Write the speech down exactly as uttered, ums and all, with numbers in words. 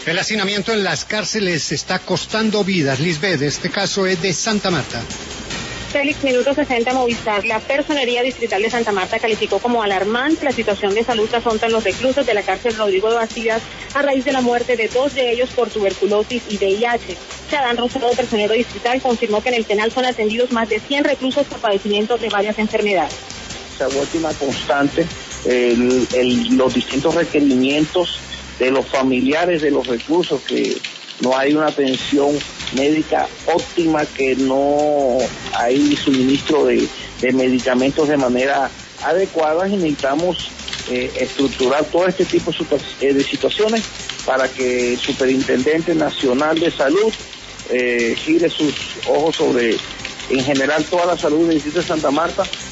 El hacinamiento en las cárceles está costando vidas. Lisbeth, este caso es de Santa Marta. Félix, minuto sesenta, Movistar. La Personería Distrital de Santa Marta calificó como alarmante la situación de salud que afrontan los reclusos de la cárcel Rodrigo de Bastidas a raíz de la muerte de dos de ellos por tuberculosis y V I H. Chadán Rosado, personero distrital, confirmó que en el penal son atendidos más de cien reclusos por padecimientos de varias enfermedades. Se ha vuelto una constante el, el, los distintos requerimientos de los familiares de los reclusos, que no hay una atención médica óptima, que no hay suministro de, de medicamentos de manera adecuada, y necesitamos eh, estructurar todo este tipo de situaciones para que el Superintendente Nacional de Salud eh, gire sus ojos sobre, en general, toda la salud del distrito de Santa Marta,